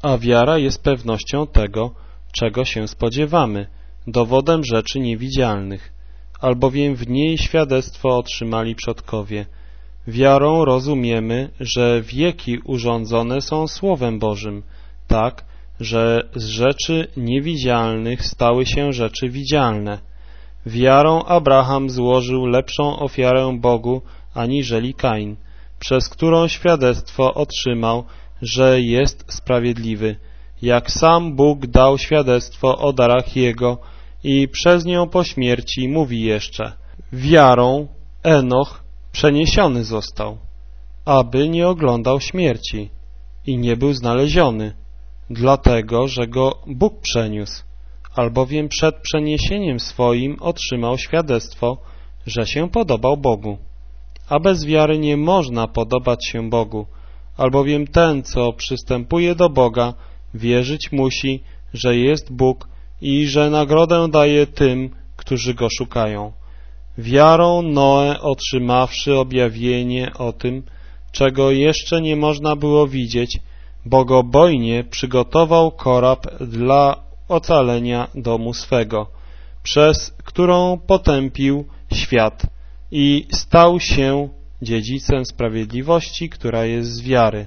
A wiara jest pewnością tego, czego się spodziewamy, dowodem rzeczy niewidzialnych, albowiem w niej świadectwo otrzymali przodkowie. Wiarą rozumiemy, że wieki urządzone są Słowem Bożym, tak, że z rzeczy niewidzialnych stały się rzeczy widzialne. Wiarą Abraham złożył lepszą ofiarę Bogu aniżeli Kain, przez którą świadectwo otrzymał, że jest sprawiedliwy, jak sam Bóg dał świadectwo o darach jego i przez nią po śmierci mówi jeszcze: wiarą Enoch przeniesiony został, aby nie oglądał śmierci i nie był znaleziony, dlatego, że go Bóg przeniósł, albowiem przed przeniesieniem swoim otrzymał świadectwo, że się podobał Bogu. A bez wiary nie można podobać się Bogu, albowiem ten, co przystępuje do Boga, wierzyć musi, że jest Bóg i że nagrodę daje tym, którzy Go szukają. Wiarą Noe, otrzymawszy objawienie o tym, czego jeszcze nie można było widzieć, bogobojnie przygotował korab dla ocalenia domu swego, przez którą potępił świat i stał się dziedzicem sprawiedliwości, która jest z wiary.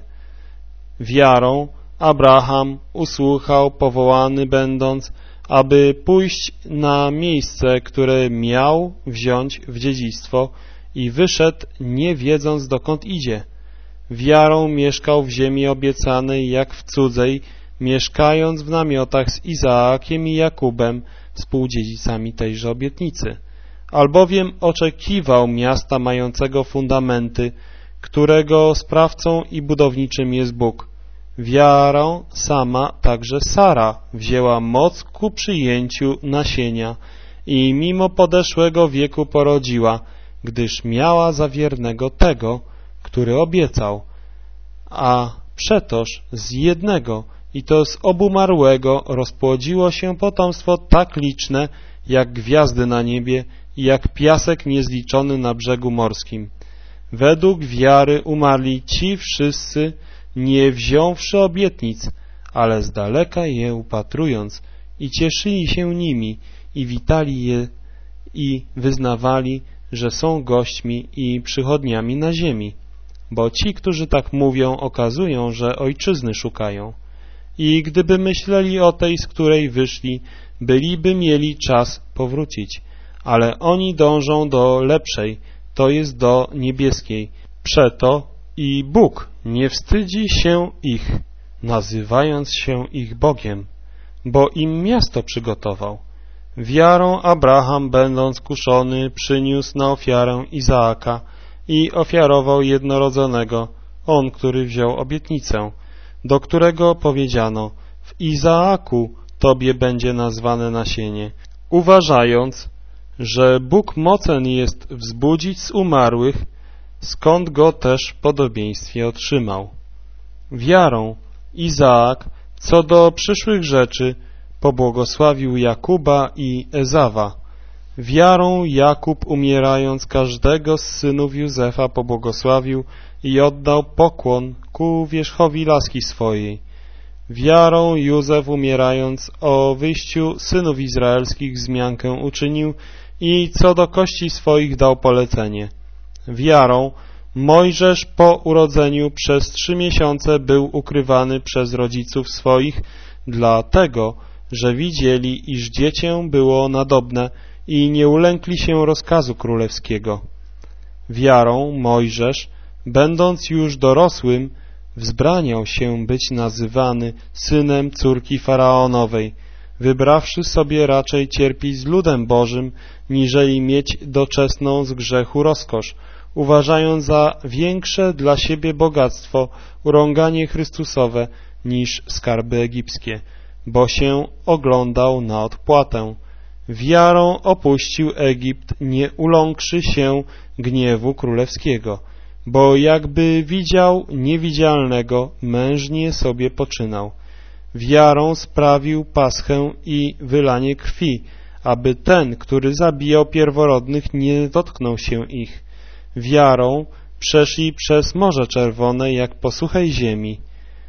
Wiarą Abraham usłuchał, powołany będąc, aby pójść na miejsce, które miał wziąć w dziedzictwo, i wyszedł, nie wiedząc, dokąd idzie. Wiarą mieszkał w ziemi obiecanej jak w cudzej, mieszkając w namiotach z Izaakiem i Jakubem, współdziedzicami tejże obietnicy. Albowiem oczekiwał miasta mającego fundamenty, którego sprawcą i budowniczym jest Bóg. Wiarą sama także Sara wzięła moc ku przyjęciu nasienia i mimo podeszłego wieku porodziła, gdyż miała za wiernego tego, który obiecał. A przetoż z jednego, i to z obumarłego, rozpłodziło się potomstwo tak liczne, jak gwiazdy na niebie i jak piasek niezliczony na brzegu morskim. Według wiary umarli ci wszyscy, nie wziąwszy obietnic, ale z daleka je upatrując, i cieszyli się nimi, i witali je, i wyznawali, że są gośćmi i przychodniami na ziemi. Bo ci, którzy tak mówią, okazują, że ojczyzny szukają. I gdyby myśleli o tej, z której wyszli, byliby mieli czas powrócić. Ale oni dążą do lepszej, to jest do niebieskiej. Przeto i Bóg nie wstydzi się ich, nazywając się ich Bogiem, bo im miasto przygotował. Wiarą Abraham, będąc kuszony, przyniósł na ofiarę Izaaka i ofiarował jednorodzonego, on, który wziął obietnicę, do którego powiedziano: w Izaaku tobie będzie nazwane nasienie, uważając, że Bóg mocen jest wzbudzić z umarłych, skąd go też w podobieństwie otrzymał. Wiarą Izaak, co do przyszłych rzeczy, pobłogosławił Jakuba i Ezawa. Wiarą Jakub, umierając, każdego z synów Józefa pobłogosławił i oddał pokłon ku wierzchowi laski swojej. Wiarą Józef, umierając, o wyjściu synów izraelskich wzmiankę uczynił i co do kości swoich dał polecenie. Wiarą Mojżesz po urodzeniu przez 3 miesiące był ukrywany przez rodziców swoich, dlatego, że widzieli, iż dziecię było nadobne i nie ulękli się rozkazu królewskiego. Wiarą Mojżesz, będąc już dorosłym, wzbraniał się być nazywany synem córki faraonowej, wybrawszy sobie raczej cierpić z ludem Bożym, niżeli mieć doczesną z grzechu rozkosz, uważając za większe dla siebie bogactwo urąganie Chrystusowe niż skarby egipskie, bo się oglądał na odpłatę. Wiarą opuścił Egipt, nie uląkszy się gniewu królewskiego, bo jakby widział niewidzialnego, mężnie sobie poczynał. Wiarą sprawił paschę i wylanie krwi, aby ten, który zabijał pierworodnych, nie dotknął się ich. Wiarą przeszli przez Morze Czerwone jak po suchej ziemi.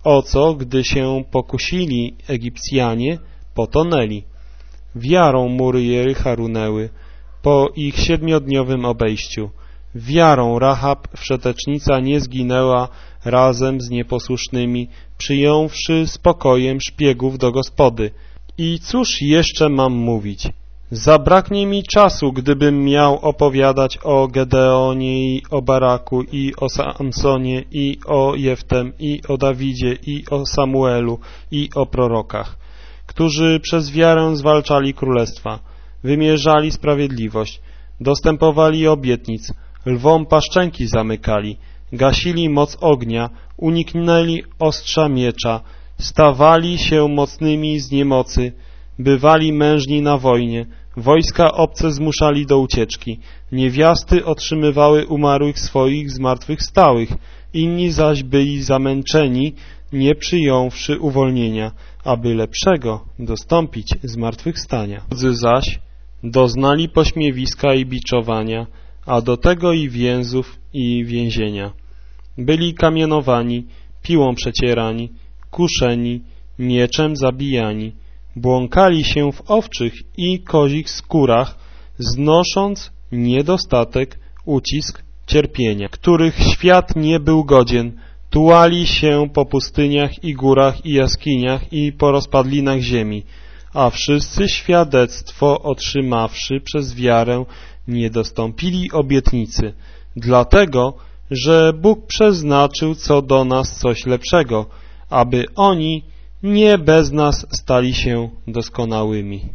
o co, gdy się pokusili Egipcjanie, potonęli. Wiarą mury Jericha runęły po ich 7-dniowym obejściu. Wiarą Rahab, wszetecznica, nie zginęła razem z nieposłusznymi, przyjąwszy spokojem szpiegów do gospody. I cóż jeszcze mam mówić? Zabraknie mi czasu, gdybym miał opowiadać o Gedeonie i o Baraku, i o Samsonie, i o Jeftem, i o Dawidzie, i o Samuelu, i o prorokach, którzy przez wiarę zwalczali królestwa, wymierzali sprawiedliwość, dostępowali obietnic, lwom paszczęki zamykali, gasili moc ognia, uniknęli ostrza miecza, stawali się mocnymi z niemocy, bywali mężni na wojnie, wojska obce zmuszali do ucieczki, niewiasty otrzymywały umarłych swoich zmartwychwstałych, inni zaś byli zamęczeni, nie przyjąwszy uwolnienia, aby lepszego dostąpić zmartwychwstania. Drudzy zaś doznali pośmiewiska i biczowania, a do tego i więzów i więzienia. Byli kamienowani, piłą przecierani, kuszeni, mieczem zabijani, błąkali się w owczych i kozich skórach, znosząc niedostatek, ucisk, cierpienia, których świat nie był godzien, tułali się po pustyniach i górach i jaskiniach i po rozpadlinach ziemi, a wszyscy świadectwo otrzymawszy przez wiarę nie dostąpili obietnicy, dlatego, że Bóg przeznaczył co do nas coś lepszego, aby oni nie bez nas stali się doskonałymi.